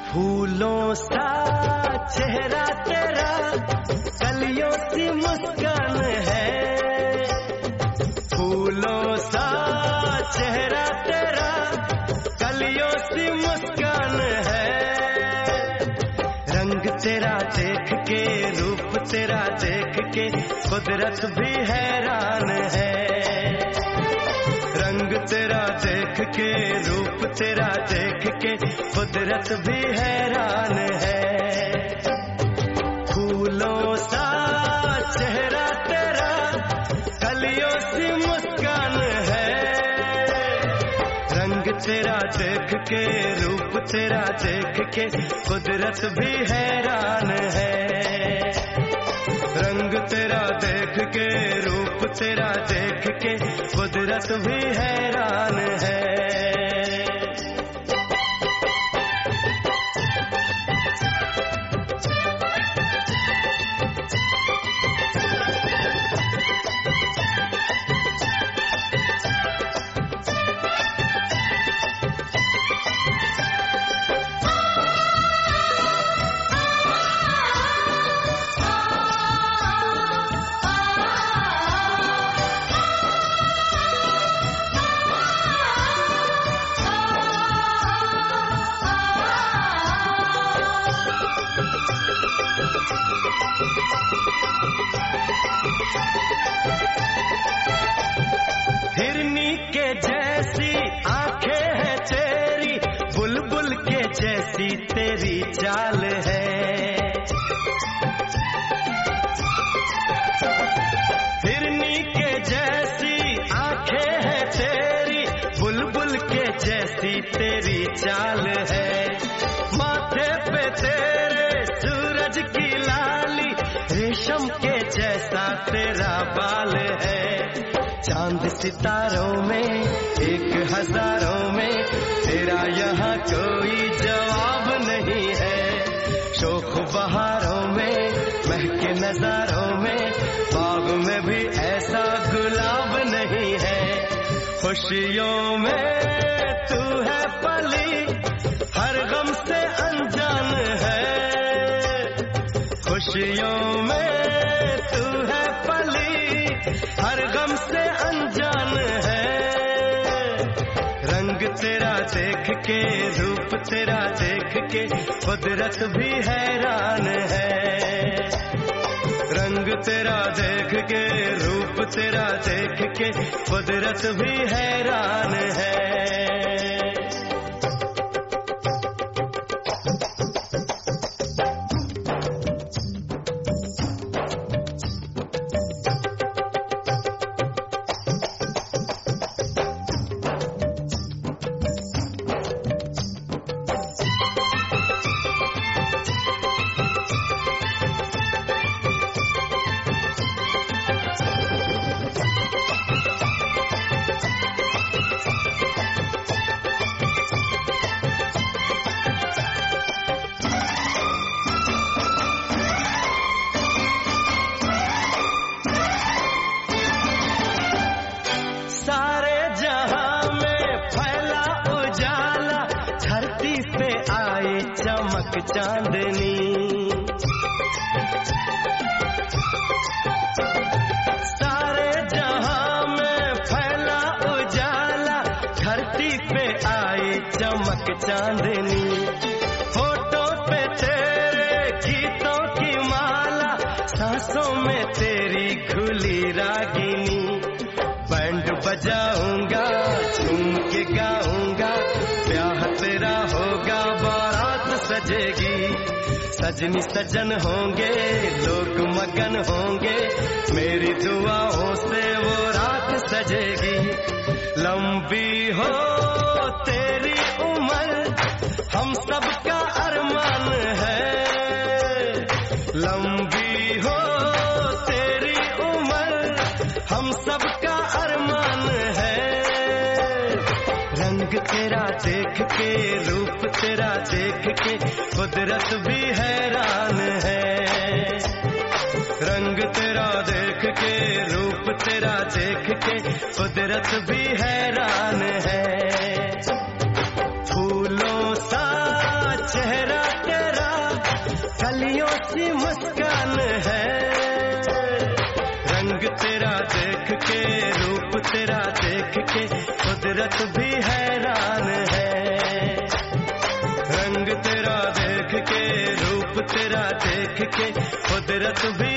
फूलों सा चेहरा तेरा, कलियों सी मुस्कान है। फूलों सा चेहरा तेरा, कलियों सी मुस्कान है। रंग तेरा देख के, रूप तेरा देख के, कुदरत भी हैरान है। रंग तेरा देख के, रूप तेरा देख के, कुदरत भी हैरान है। फूलों सा चेहरा तेरा, कलियों सी मुस्कान है। रंग तेरा देख के, रूप तेरा देख के, कुदरत भी हैरान है। रंग तेरा देख के, रूप तेरा देख के, कुदरत भी हैरान है। हिरनी के जैसी आंखें हैं तेरी, बुलबुल के जैसी तेरी चाल है। हिरनी के जैसी आंखें हैं तेरी, बुलबुल के जैसी तेरी चाल है। माथे पे तेरे सूरज की लाली, रेशम के जैसा तेरा बाल है। चांद सितारों में, एक हजारों में, तेरा यहाँ कोई जवाब नहीं है। शोख बहारों में, महके नजारों में, बाग में भी ऐसा गुलाब नहीं है। खुशियों में तू है पली, हर गम से अनजान है। खुशियों में तू है पली, हर गम से अनजान है। रंग तेरा देख के, रूप तेरा देख के, कुदरत भी हैरान है। रंग तेरा देख के, रूप तेरा देख के, कुदरत भी हैरान है। सारे जहां में फैला उजाला, धरती पे आए चमक चांदनी। सारे जहां में फैला उजाला, धरती पे आए चमक चांदनी। होठों पे तेरे गीतों की माला, सांसों में तेरी खुली रागिनी। बैंड बजाऊंगा, झूम के गाऊंगा, ब्याह तेरा होगा, बारात सजेगी। सजनी सजन होंगे, लोग मगन होंगे, मेरी दुआओं से वो रात सजेगी। लंबी हो तेरी उम्र, हम सबका अरमान है। लंबी हो तेरी उम्र, हम सबका अरमान है। रंग तेरा देख के, रूप तेरा देख के, कुदरत भी हैरान है। रंग तेरा देख के, रूप तेरा देख के, कुदरत भी हैरान है। फूलों सा चेहरा सी मुस्कान है। रंग तेरा देख के, रूप तेरा देख के, कुदरत भी हैरान है। रंग तेरा देख के, रूप तेरा देख के, कुदरत भी